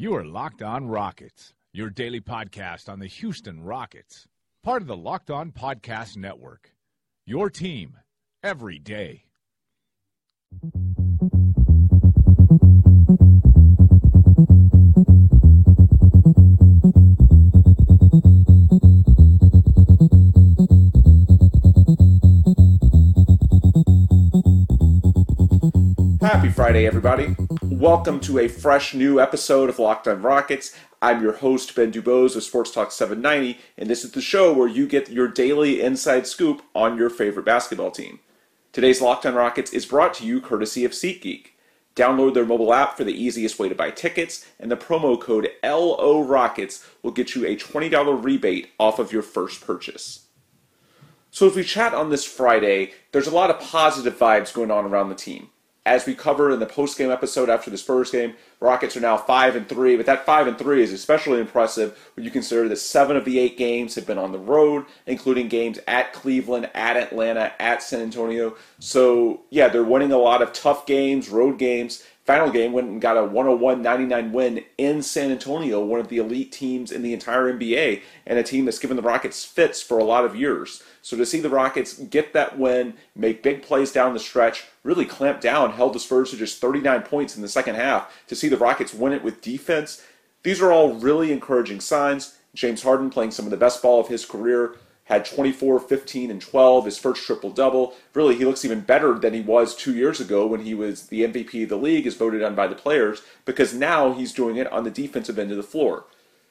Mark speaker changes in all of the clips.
Speaker 1: You are Locked On Rockets, your daily podcast on the Houston Rockets. Part of the Locked On Podcast Network. Your team every day.
Speaker 2: Happy Friday, everybody. Welcome to a fresh new episode of Locked On Rockets. I'm your host, Ben Dubose of Sports Talk 790, and this is the show where you get your daily inside scoop on your favorite basketball team. Today's Locked On Rockets is brought to you courtesy of SeatGeek. Download their mobile app for the easiest way to buy tickets, and the promo code LORockets will get you a $20 rebate off of your first purchase. So as we chat on this Friday, there's a lot of positive vibes going on around the team. As we cover in the post-game episode after the Spurs game, Rockets are now 5-3, but that 5-3 is especially impressive when you consider that 7 of the 8 games have been on the road, including games at Cleveland, at Atlanta, at San Antonio. So, yeah, they're winning a lot of tough games, road games. Final game went and got a 101-99 win in San Antonio, one of the elite teams in the entire NBA, and a team that's given the Rockets fits for a lot of years. So to see the Rockets get that win, make big plays down the stretch, really clamp down, held the Spurs to just 39 points in the second half, to see the Rockets win it with defense, these are all really encouraging signs. James Harden playing some of the best ball of his career, had 24, 15, and 12, his first triple-double. Really, he looks even better than he was 2 years ago when he was the MVP of the league, as voted on by the players, because now he's doing it on the defensive end of the floor.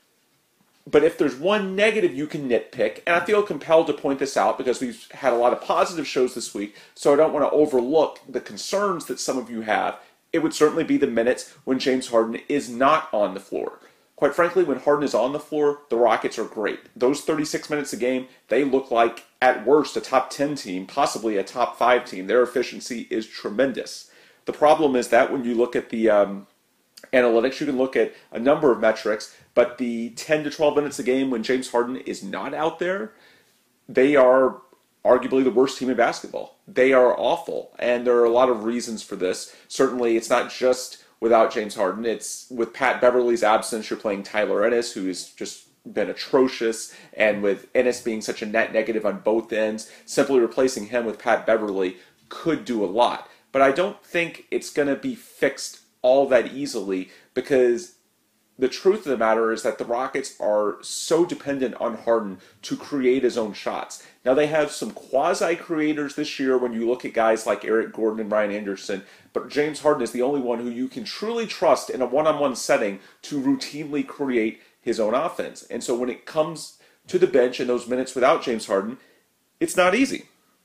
Speaker 2: But if there's one negative you can nitpick, and I feel compelled to point this out because we've had a lot of positive shows this week, so I don't want to overlook the concerns that some of you have, it would certainly be the minutes when James Harden is not on the floor. Quite frankly, when Harden is on the floor, the Rockets are great. Those 36 minutes a game, they look like, at worst, a top 10 team, possibly a top 5 team. Their efficiency is tremendous. The problem is that when you look at the analytics, you can look at a number of metrics, but the 10 to 12 minutes a game when James Harden is not out there, they are arguably the worst team in basketball. They are awful, and there are a lot of reasons for this. Certainly, it's not just without James Harden. It's with Pat Beverley's absence, you're playing Tyler Ennis, who has just been atrocious, and with Ennis being such a net negative on both ends, simply replacing him with Pat Beverley could do a lot. But I don't think it's going to be fixed all that easily, because the truth of the matter is that the Rockets are so dependent on Harden to create his own shots. Now, they have some quasi-creators this year when you look at guys like Eric Gordon and Ryan Anderson, but James Harden is the only one who you can truly trust in a one-on-one setting to routinely create his own offense. And so when it comes to the bench in those minutes without James Harden, it's not easy.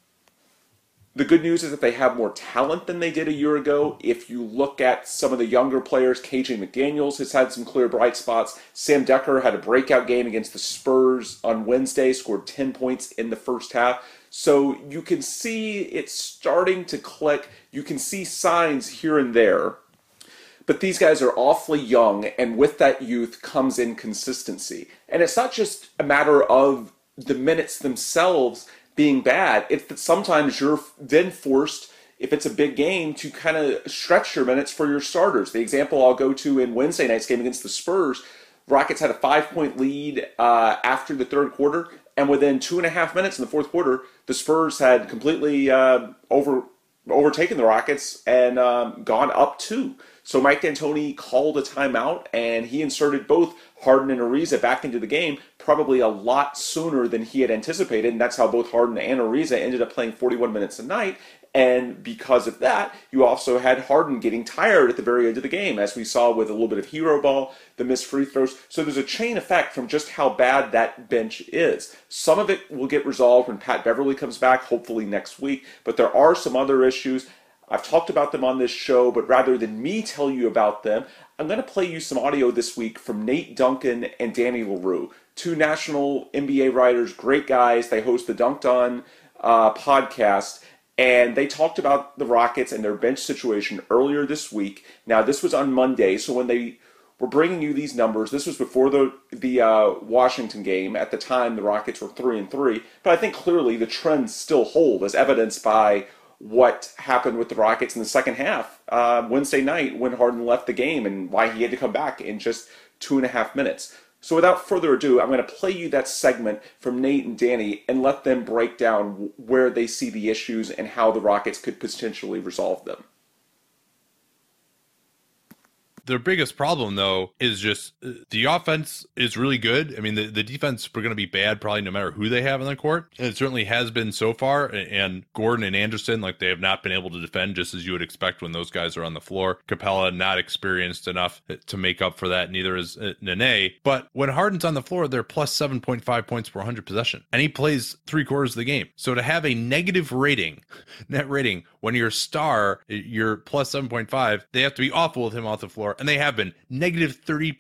Speaker 2: The good news is that they have more talent than they did a year ago. If you look at some of the younger players, KJ McDaniels has had some clear bright spots. Sam Dekker had a breakout game against the Spurs on Wednesday, scored 10 points in the first half. So you can see it's starting to click. You can see signs here and there. But these guys are awfully young, and with that youth comes inconsistency. And it's not just a matter of the minutes themselves being bad. It's that sometimes you're then forced, if it's a big game, to kind of stretch your minutes for your starters. The example I'll go to in Wednesday night's game against the Spurs, Rockets had a 5-point lead after the third quarter, and within 2.5 minutes in the fourth quarter, the Spurs had completely overtaken the Rockets and gone up 2. So Mike D'Antoni called a timeout, and he inserted both Harden and Ariza back into the game probably a lot sooner than he had anticipated, and that's how both Harden and Ariza ended up playing 41 minutes a night. And because of that, you also had Harden getting tired at the very end of the game, as we saw with a little bit of hero ball, the missed free throws. So there's a chain effect from just how bad that bench is. Some of it will get resolved when Pat Beverley comes back, hopefully next week, but there are some other issues. I've talked about them on this show, but rather than me tell you about them, I'm going to play you some audio this week from Nate Duncan and Danny Leroux, 2 national NBA writers, great guys. They host the Dunked On podcast, and they talked about the Rockets and their bench situation earlier this week. Now, this was on Monday, so when they were bringing you these numbers, this was before the Washington game. At the time, the Rockets were 3-3, but I think clearly the trends still hold, as evidenced by what happened with the Rockets in the second half Wednesday night when Harden left the game and why he had to come back in just 2.5 minutes. So without further ado, I'm going to play you that segment from Nate and Danny and let them break down where they see the issues and how the Rockets could potentially resolve them.
Speaker 3: Their biggest problem, though, is just the offense is really good. I mean, the defense are going to be bad probably no matter who they have in the court. And it certainly has been so far. And Gordon and Anderson, like, they have not been able to defend just as you would expect when those guys are on the floor. Capella not experienced enough to make up for that. Neither is Nene. But when Harden's on the floor, they're plus 7.5 points per 100 possession. And he plays 3/4 of the game. So to have a negative rating, net rating, when your star, you're plus 7.5, they have to be awful with him off the floor. And they have been negative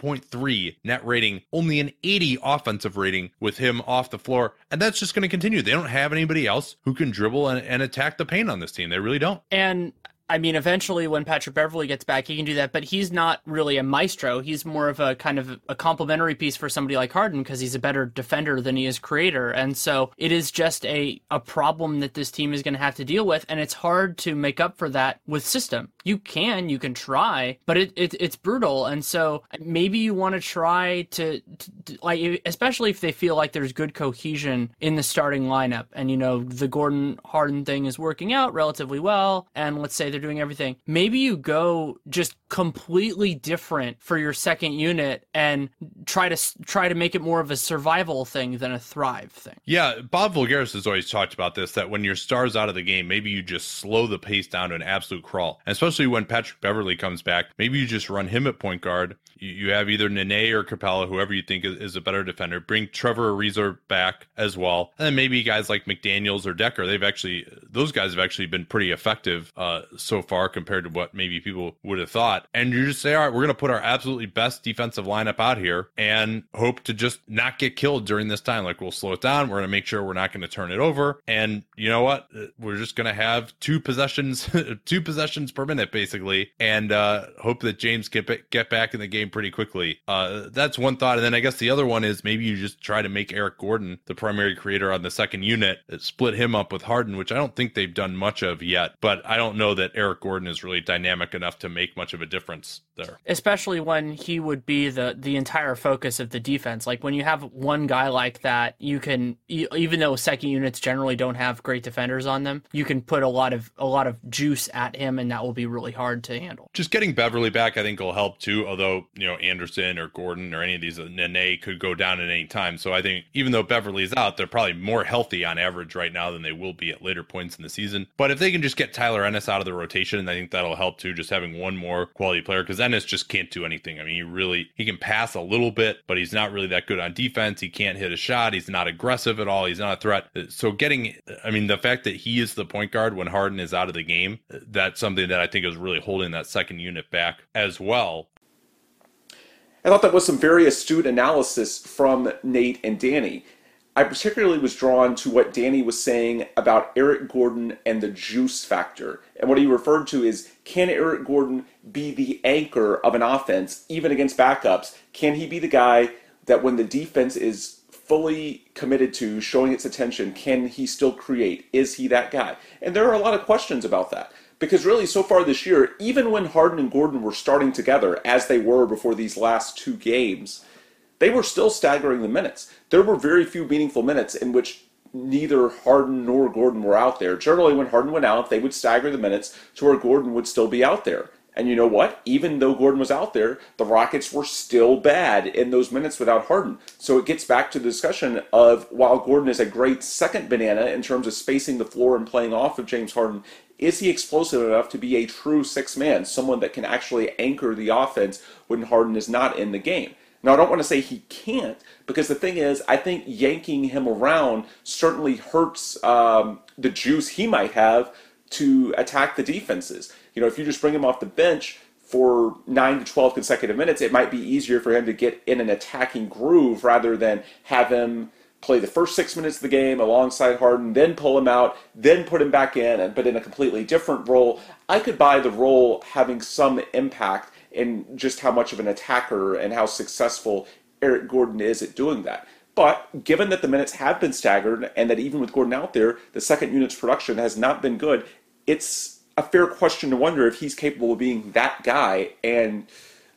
Speaker 3: 30.3 net rating, only an 80 offensive rating with him off the floor. And that's just going to continue. They don't have anybody else who can dribble and attack the paint on this team. They really don't.
Speaker 4: And I mean, eventually when Patrick Beverley gets back, he can do that, but he's not really a maestro. He's more of a kind of a complementary piece for somebody like Harden because he's a better defender than he is creator. And so it is just a problem that this team is going to have to deal with, and it's hard to make up for that with system. You can try, but it's brutal. And so maybe you want to try to like, especially if they feel like there's good cohesion in the starting lineup, and you know the Gordon Harden thing is working out relatively well, and let's say they're doing everything. Maybe you go just completely different for your second unit and try to make it more of a survival thing than a thrive thing.
Speaker 3: Yeah, Bob Voulgaris has always talked about this, that when your star's out of the game, maybe you just slow the pace down to an absolute crawl. And especially when Patrick Beverley comes back, maybe you just run him at point guard. You have either Nene or Capella, whoever you think is a better defender. Bring Trevor Ariza back as well. And then maybe guys like McDaniels or Decker, those guys have actually been pretty effective so far compared to what maybe people would have thought. And you just say, all right, we're going to put our absolutely best defensive lineup out here and hope to just not get killed during this time. Like, we'll slow it down. We're going to make sure we're not going to turn it over. And you know what? We're just going to have two possessions per minute, basically, and hope that James get back in the game pretty quickly. That's one thought. And then I guess the other one is maybe you just try to make Eric Gordon the primary creator on the second unit, split him up with Harden, which I don't think they've done much of yet. But I don't know that Eric Gordon is really dynamic enough to make much of a difference there.
Speaker 4: Especially when he would be the entire focus of the defense. Like, when you have one guy like that, you can, even though second units generally don't have great defenders on them, you can put a lot of juice at him, and that will be really hard to handle.
Speaker 3: Just getting Beverley back, I think, will help too. Although, you know, Anderson or Gordon or any of these, Nene could go down at any time. So I think even though Beverley's out, they're probably more healthy on average right now than they will be at later points in the season. But if they can just get Tyler Ennis out of the rotation, I think that'll help too, just having one more quality player, because Ennis just can't do anything. I mean, he can pass a little bit, but he's not really that good on defense. He can't hit a shot. He's not aggressive at all. He's not a threat. So the fact that he is the point guard when Harden is out of the game, that's something that I think is really holding that second unit back as well.
Speaker 2: I thought that was some very astute analysis from Nate and Danny. I particularly was drawn to what Danny was saying about Eric Gordon and the juice factor. And what he referred to is, can Eric Gordon be the anchor of an offense, even against backups? Can he be the guy that when the defense is fully committed to showing its attention, can he still create? Is he that guy? And there are a lot of questions about that. Because really, so far this year, even when Harden and Gordon were starting together, as they were before these last two games, they were still staggering the minutes. There were very few meaningful minutes in which neither Harden nor Gordon were out there. Generally, when Harden went out, they would stagger the minutes to where Gordon would still be out there. And you know what? Even though Gordon was out there, the Rockets were still bad in those minutes without Harden. So it gets back to the discussion of, while Gordon is a great second banana in terms of spacing the floor and playing off of James Harden, is he explosive enough to be a true six-man, someone that can actually anchor the offense when Harden is not in the game? Now, I don't want to say he can't, because the thing is, I think yanking him around certainly hurts the juice he might have to attack the defenses. You know, if you just bring him off the bench for 9 to 12 consecutive minutes, it might be easier for him to get in an attacking groove rather than have him play the first 6 minutes of the game alongside Harden, then pull him out, then put him back in, but in a completely different role. I could buy the role having some impact in just how much of an attacker and how successful Eric Gordon is at doing that. But given that the minutes have been staggered and that even with Gordon out there, the second unit's production has not been good, it's a fair question to wonder if he's capable of being that guy and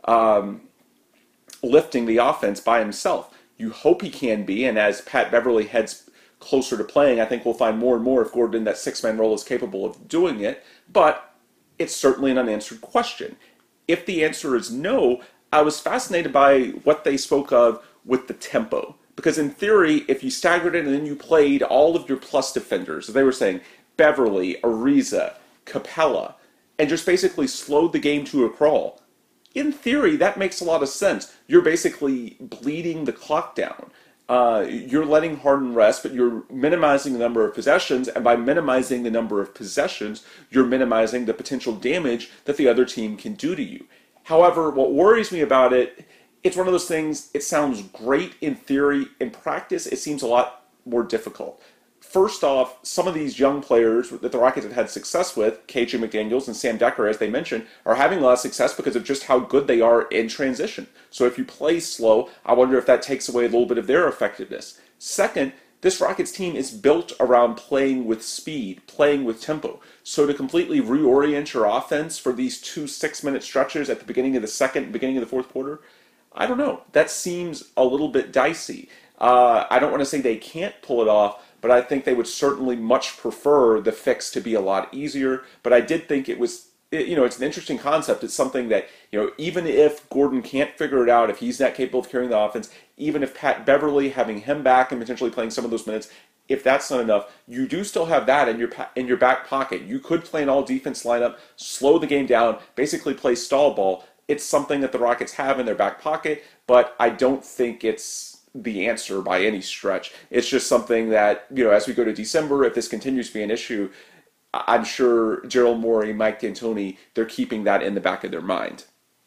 Speaker 2: lifting the offense by himself. You hope he can be, and as Pat Beverly heads closer to playing, I think we'll find more and more if Gordon in that six-man role is capable of doing it, but it's certainly an unanswered question. If the answer is no, I was fascinated by what they spoke of with the tempo. Because in theory, if you staggered it and then you played all of your plus defenders, as they were saying, Beverly, Ariza, Capella, and just basically slowed the game to a crawl, in theory, that makes a lot of sense. You're basically bleeding the clock down. You're letting Harden rest, but you're minimizing the number of possessions, and by minimizing the number of possessions, you're minimizing the potential damage that the other team can do to you. However, what worries me about it, it's one of those things, it sounds great in theory. In practice, it seems a lot more difficult. First off, some of these young players that the Rockets have had success with, KJ McDaniels and Sam Decker, as they mentioned, are having a lot of success because of just how good they are in transition. So if you play slow, I wonder if that takes away a little bit of their effectiveness. Second, this Rockets team is built around playing with speed, playing with tempo. So to completely reorient your offense for these 2 6-minute stretches at the beginning of the second, beginning of the fourth quarter, I don't know. That seems a little bit dicey. I don't want to say they can't pull it off, but I think they would certainly much prefer the fix to be a lot easier. But I did think it's an interesting concept. It's something that, even if Gordon can't figure it out, if he's not capable of carrying the offense, even if Pat Beverly, having him back and potentially playing some of those minutes, if that's not enough, you do still have that in your back pocket. You could play an all-defense lineup, slow the game down, basically play stall ball. It's something that the Rockets have in their back pocket, but I don't think it's the answer by any stretch. It's just something that, as we go to December, if this continues to be an issue, I'm sure Daryl Morey, Mike D'Antoni, they're keeping that in the back of their mind.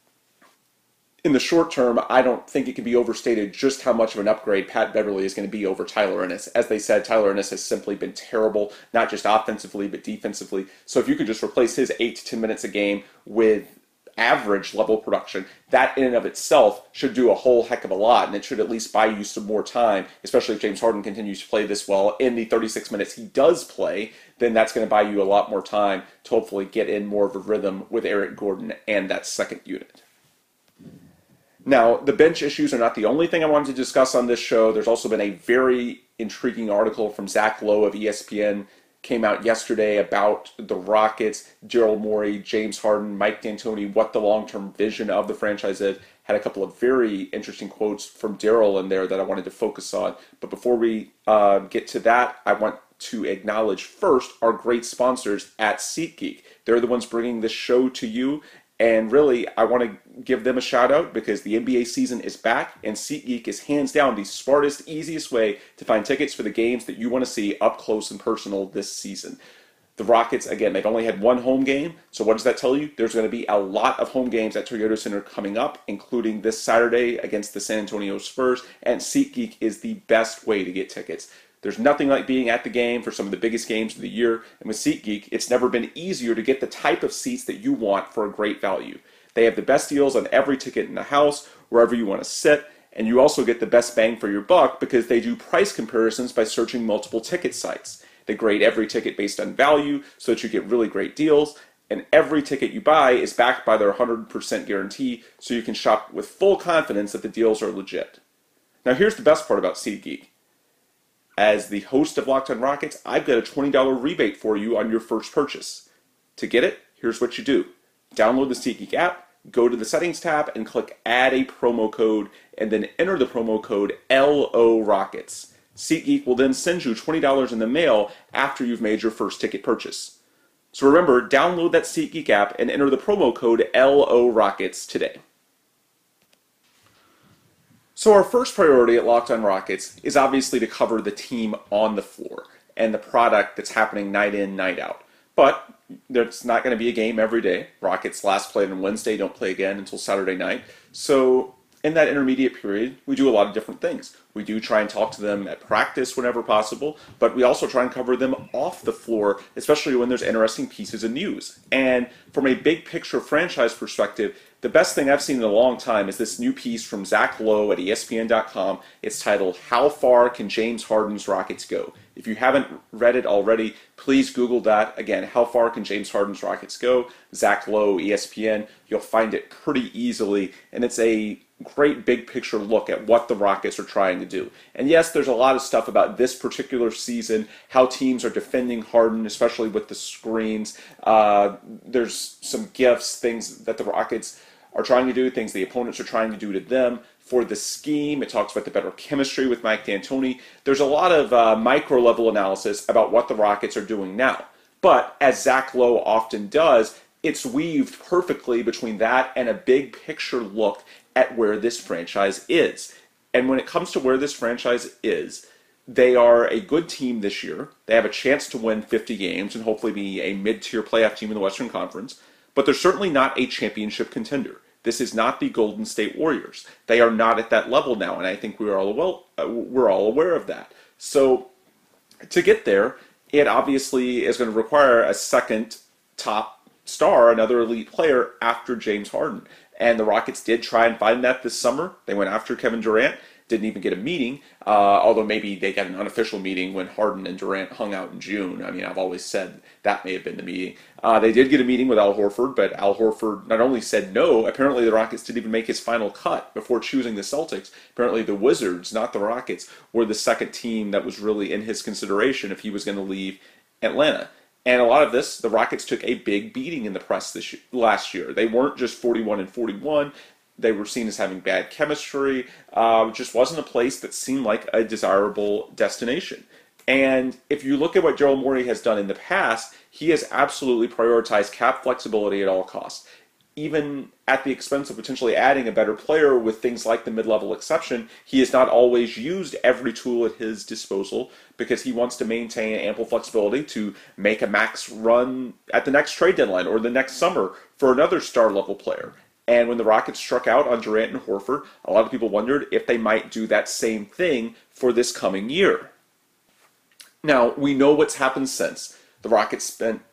Speaker 2: In the short term, I don't think it can be overstated just how much of an upgrade Pat Beverly is going to be over Tyler Ennis. As they said, Tyler Ennis has simply been terrible, not just offensively, but defensively. So if you could just replace his 8 to 10 minutes a game with average level production, that in and of itself should do a whole heck of a lot, and it should at least buy you some more time, especially if James Harden continues to play this well in the 36 minutes he does play. Then that's going to buy you a lot more time to hopefully get in more of a rhythm with Eric Gordon and that second unit. Now, the bench issues are not the only thing I wanted to discuss on this show. There's also been a very intriguing article from Zach Lowe of ESPN came out yesterday about the Rockets, Daryl Morey, James Harden, Mike D'Antoni, what the long-term vision of the franchise is. Had a couple of very interesting quotes from Daryl in there that I wanted to focus on. But before we get to that, I want to acknowledge first our great sponsors at SeatGeek. They're the ones bringing this show to you. And really, I want to give them a shout out because the NBA season is back, and SeatGeek is hands down the smartest, easiest way to find tickets for the games that you want to see up close and personal this season. The Rockets, again, they've only had one home game, so what does that tell you? There's going to be a lot of home games at Toyota Center coming up, including this Saturday against the San Antonio Spurs, and SeatGeek is the best way to get tickets. There's nothing like being at the game for some of the biggest games of the year, and with SeatGeek, it's never been easier to get the type of seats that you want for a great value. They have the best deals on every ticket in the house, wherever you want to sit, and you also get the best bang for your buck because they do price comparisons by searching multiple ticket sites. They grade every ticket based on value so that you get really great deals, and every ticket you buy is backed by their 100% guarantee, so you can shop with full confidence that the deals are legit. Now here's the best part about SeatGeek. As the host of Locked On Rockets, I've got a $20 rebate for you on your first purchase. To get it, here's what you do. Download the SeatGeek app, go to the Settings tab, and click Add a Promo Code, and then enter the promo code LORockets. SeatGeek will then send you $20 in the mail after you've made your first ticket purchase. So remember, download that SeatGeek app and enter the promo code LORockets today. So our first priority at Locked On Rockets is obviously to cover the team on the floor and the product that's happening night in, night out. But there's not going to be a game every day. Rockets last played on Wednesday, don't play again until Saturday night. So in that intermediate period, we do a lot of different things. We do try and talk to them at practice whenever possible, but we also try and cover them off the floor, especially when there's interesting pieces of news. And from a big picture franchise perspective, the best thing I've seen in a long time is this new piece from Zach Lowe at ESPN.com. It's titled, How Far Can James Harden's Rockets Go? If you haven't read it already, please Google that. Again, how far can James Harden's Rockets go? Zach Lowe, ESPN. You'll find it pretty easily, and it's a great big picture look at what the Rockets are trying to do. And yes, there's a lot of stuff about this particular season, how teams are defending Harden, especially with the screens. There's some gifts, things that the Rockets are trying to do, things the opponents are trying to do to them. For the scheme, it talks about the better chemistry with Mike D'Antoni. There's a lot of micro-level analysis about what the Rockets are doing now. But as Zach Lowe often does, it's weaved perfectly between that and a big picture look at where this franchise is. And when it comes to where this franchise is, they are a good team this year. They have a chance to win 50 games and hopefully be a mid-tier playoff team in the Western Conference. But they're certainly not a championship contender. This is not the Golden State Warriors. They are not at that level now, and I think we're all aware of that. So to get there, it obviously is going to require a second top star, another elite player after James Harden. And the Rockets did try and find that this summer. They went after Kevin Durant, didn't even get a meeting, although maybe they got an unofficial meeting when Harden and Durant hung out in June. I mean, I've always said that may have been the meeting. They did get a meeting with Al Horford, but Al Horford not only said no, apparently the Rockets didn't even make his final cut before choosing the Celtics. Apparently the Wizards, not the Rockets, were the second team that was really in his consideration if he was going to leave Atlanta. And a lot of this, the Rockets took a big beating in the press last year. They weren't just 41-41. They were seen as having bad chemistry. It just wasn't a place that seemed like a desirable destination. And if you look at what Daryl Morey has done in the past, he has absolutely prioritized cap flexibility at all costs. Even at the expense of potentially adding a better player with things like the mid-level exception, he has not always used every tool at his disposal because he wants to maintain ample flexibility to make a max run at the next trade deadline or the next summer for another star-level player. And when the Rockets struck out on Durant and Horford, a lot of people wondered if they might do that same thing for this coming year. Now, we know what's happened since. The Rockets spent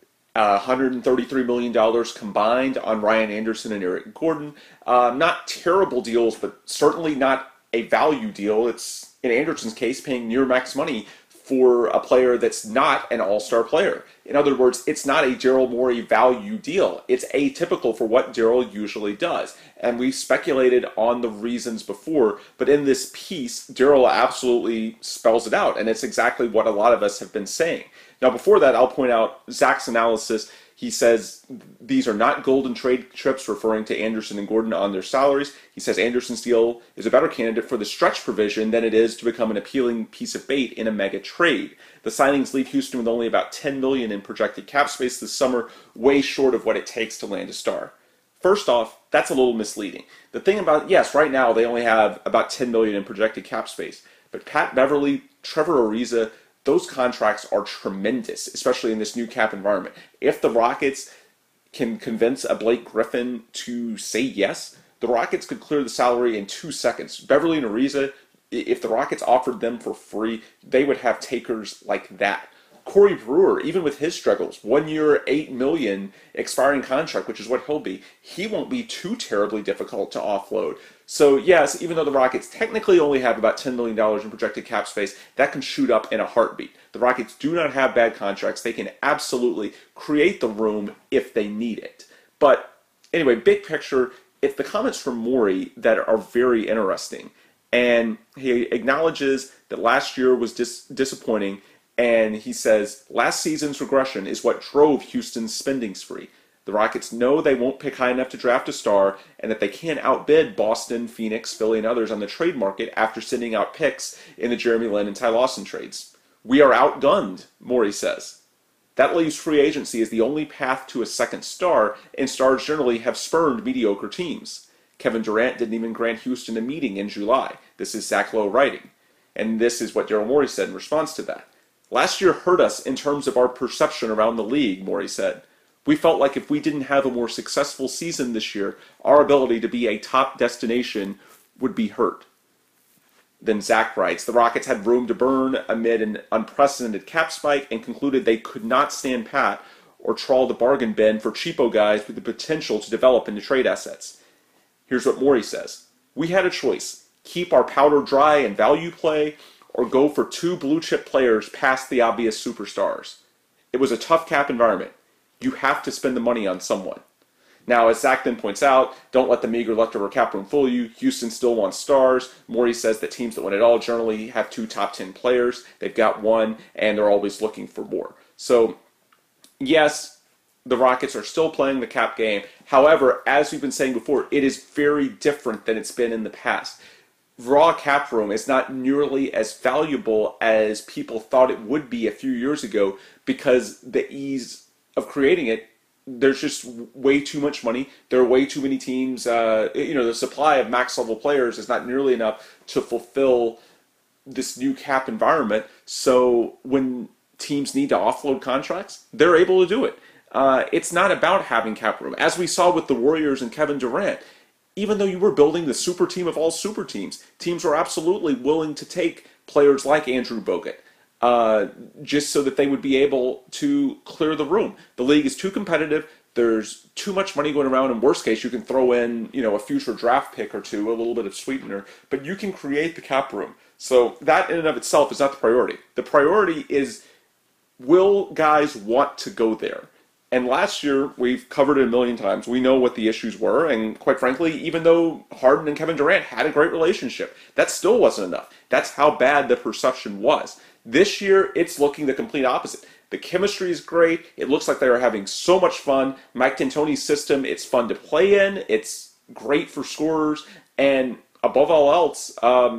Speaker 2: $133 million combined on Ryan Anderson and Eric Gordon. Not terrible deals, but certainly not a value deal. It's, in Anderson's case, paying near max money for a player that's not an all-star player. In other words, it's not a Daryl Morey value deal. It's atypical for what Daryl usually does. And we speculated on the reasons before, but in this piece, Daryl absolutely spells it out, and it's exactly what a lot of us have been saying. Now, before that, I'll point out Zach's analysis. He says these are not golden trade trips, referring to Anderson and Gordon on their salaries. He says Anderson's deal is a better candidate for the stretch provision than it is to become an appealing piece of bait in a mega trade. The signings leave Houston with only about $10 million in projected cap space this summer, way short of what it takes to land a star. First off, that's a little misleading. The thing about, yes, right now they only have about $10 million in projected cap space, but Pat Beverly, Trevor Ariza, those contracts are tremendous, especially in this new cap environment. If the Rockets can convince a Blake Griffin to say yes, the Rockets could clear the salary in 2 seconds. Beverly and Ariza, if the Rockets offered them for free, they would have takers like that. Corey Brewer, even with his struggles, 1 year, $8 million expiring contract, which is what he'll be, he won't be too terribly difficult to offload. So yes, even though the Rockets technically only have about $10 million in projected cap space, that can shoot up in a heartbeat. The Rockets do not have bad contracts. They can absolutely create the room if they need it. But anyway, big picture, it's the comments from Morey that are very interesting. And he acknowledges that last year was disappointing. And he says, last season's regression is what drove Houston's spending spree. The Rockets know they won't pick high enough to draft a star and that they can't outbid Boston, Phoenix, Philly, and others on the trade market after sending out picks in the Jeremy Lin and Ty Lawson trades. We are outgunned, Morey says. That leaves free agency as the only path to a second star, and stars generally have spurned mediocre teams. Kevin Durant didn't even grant Houston a meeting in July. This is Zach Lowe writing. And this is what Daryl Morey said in response to that. Last year hurt us in terms of our perception around the league, Morey said. We felt like if we didn't have a more successful season this year, our ability to be a top destination would be hurt. Then Zach writes, the Rockets had room to burn amid an unprecedented cap spike and concluded they could not stand pat or trawl the bargain bin for cheapo guys with the potential to develop into trade assets. Here's what Morey says. We had a choice. Keep our powder dry and value play, or go for two blue chip players past the obvious superstars. It was a tough cap environment. You have to spend the money on someone. Now, as Zach then points out, don't let the meager leftover cap room fool you. Houston still wants stars. Morey says that teams that win it all generally have 2 top 10 players. They've got one, and they're always looking for more. So, yes, the Rockets are still playing the cap game. However, as we've been saying before, it is very different than it's been in the past. Raw cap room is not nearly as valuable as people thought it would be a few years ago because the ease of creating it, there's just way too much money. There are way too many teams. The supply of max level players is not nearly enough to fulfill this new cap environment. So when teams need to offload contracts, they're able to do it. It's not about having cap room. As we saw with the Warriors and Kevin Durant, even though you were building the super team of all super teams, teams were absolutely willing to take players like Andrew Bogut, just so that they would be able to clear the room. The league is too competitive. There's too much money going around. In worst case, you can throw in, a future draft pick or two, a little bit of sweetener, but you can create the cap room. So that in and of itself is not the priority. The priority is, will guys want to go there? And last year, we've covered it a million times. We know what the issues were, and quite frankly, even though Harden and Kevin Durant had a great relationship, that still wasn't enough. That's how bad the perception was. This year, it's looking the complete opposite. The chemistry is great. It looks like they are having so much fun. Mike D'Antoni's system, it's fun to play in. It's great for scorers. And above all else,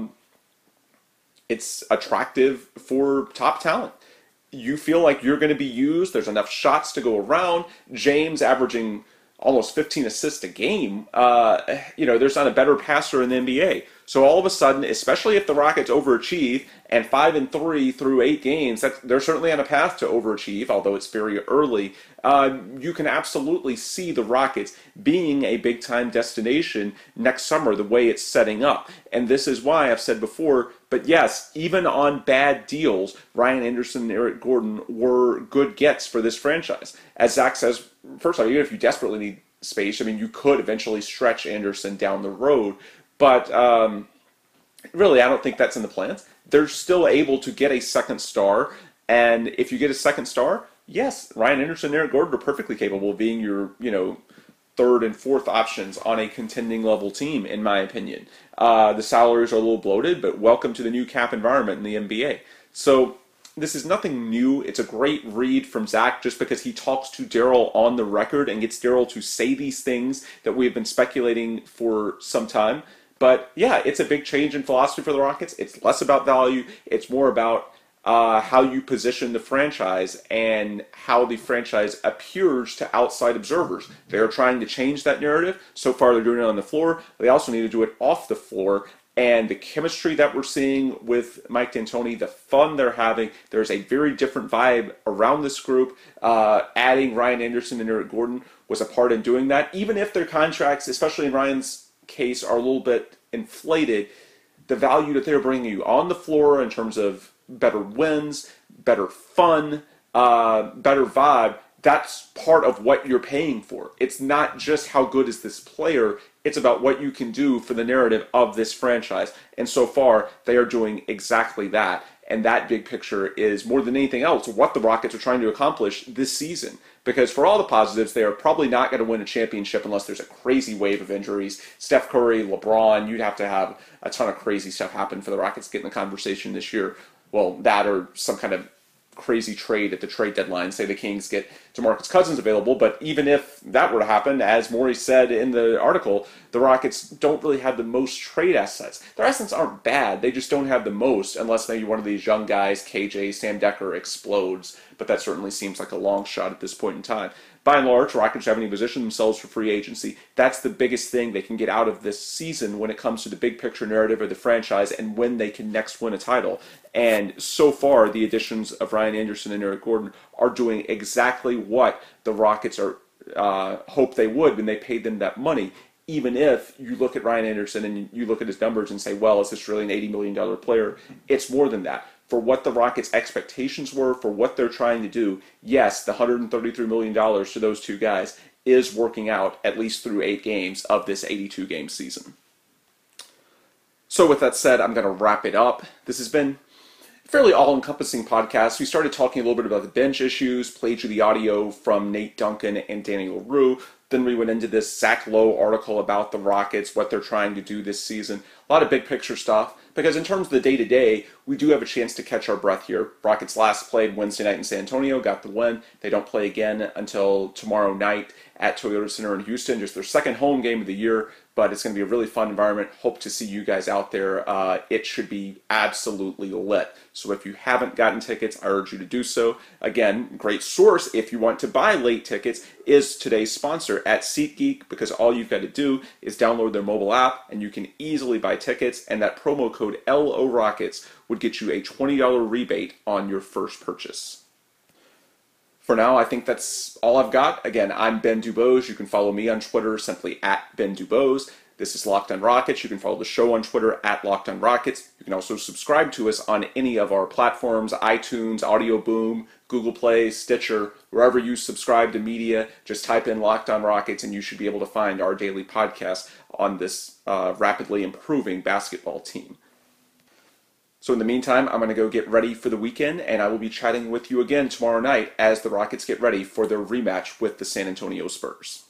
Speaker 2: it's attractive for top talent. You feel like you're going to be used. There's enough shots to go around. James averaging almost 15 assists a game. There's not a better passer in the NBA. So all of a sudden, especially if the Rockets overachieve and 5-3 through 8 games, they're certainly on a path to overachieve, although it's very early. You can absolutely see the Rockets being a big-time destination next summer, the way it's setting up. And this is why I've said before, but yes, even on bad deals, Ryan Anderson and Eric Gordon were good gets for this franchise. As Zach says, first off, even if you desperately need space, you could eventually stretch Anderson down the road. But really, I don't think that's in the plans. They're still able to get a second star. And if you get a second star, yes, Ryan Anderson and Eric Gordon are perfectly capable of being your, third and fourth options on a contending level team, in my opinion. The salaries are a little bloated, but welcome to the new cap environment in the NBA. So this is nothing new. It's a great read from Zach just because he talks to Daryl on the record and gets Daryl to say these things that we have been speculating for some time. But yeah, it's a big change in philosophy for the Rockets. It's less about value. It's more about how you position the franchise and how the franchise appears to outside observers. They're trying to change that narrative. So far, they're doing it on the floor. They also need to do it off the floor. And the chemistry that we're seeing with Mike D'Antoni, the fun they're having, there's a very different vibe around this group. Adding Ryan Anderson and Eric Gordon was a part in doing that. Even if their contracts, especially in Ryan's case, are a little bit inflated, the value that they're bringing you on the floor in terms of better wins, better fun, better vibe, that's part of what you're paying for. It's not just how good is this player, it's about what you can do for the narrative of this franchise. And so far, they are doing exactly that. And that big picture is, more than anything else, what the Rockets are trying to accomplish this season. Because for all the positives, they are probably not going to win a championship unless there's a crazy wave of injuries. Steph Curry, LeBron, you'd have to have a ton of crazy stuff happen for the Rockets to get in the conversation this year. Well, that or some kind of crazy trade at the trade deadline. Say the Kings get DeMarcus Cousins available, but even if that were to happen, as Morey said in the article, the Rockets don't really have the most trade assets. Their assets aren't bad, they just don't have the most, unless maybe one of these young guys, KJ, Sam Decker, explodes, but that certainly seems like a long shot at this point in time. By and large, Rockets haven't even positioned themselves for free agency. That's the biggest thing they can get out of this season when it comes to the big picture narrative of the franchise and when they can next win a title. And so far, the additions of Ryan Anderson and Eric Gordon are doing exactly what the Rockets are hope they would when they paid them that money. Even if you look at Ryan Anderson and you look at his numbers and say, well, is this really an $80 million player? It's more than that. For what the Rockets' expectations were, for what they're trying to do, yes, the $133 million to those two guys is working out at least through 8 games of this 82-game season. So with that said, I'm going to wrap it up. This has been fairly all-encompassing podcast. We started talking a little bit about the bench issues, played you the audio from Nate Duncan and Danny LaRue. Then we went into this Zach Lowe article about the Rockets, what they're trying to do this season. A lot of big picture stuff, because in terms of the day-to-day, we do have a chance to catch our breath here. Rockets last played Wednesday night in San Antonio, got the win. They don't play again until tomorrow night at Toyota Center in Houston, just their second home game of the year, but it's going to be a really fun environment. Hope to see you guys out there. It should be absolutely lit. So if you haven't gotten tickets, I urge you to do so. Again, great source if you want to buy late tickets is today's sponsor at SeatGeek, because all you've got to do is download their mobile app and you can easily buy tickets, and that promo code LO Rockets would get you a $20 rebate on your first purchase. For now, I think that's all I've got. Again, I'm Ben Dubose. You can follow me on Twitter simply at Ben Dubose. This is Locked on Rockets. You can follow the show on Twitter at Locked on Rockets. You can also subscribe to us on any of our platforms, iTunes, Audio Boom, Google Play, Stitcher, wherever you subscribe to media. Just type in Locked on Rockets and you should be able to find our daily podcast on this rapidly improving basketball team. So in the meantime, I'm going to go get ready for the weekend, and I will be chatting with you again tomorrow night as the Rockets get ready for their rematch with the San Antonio Spurs.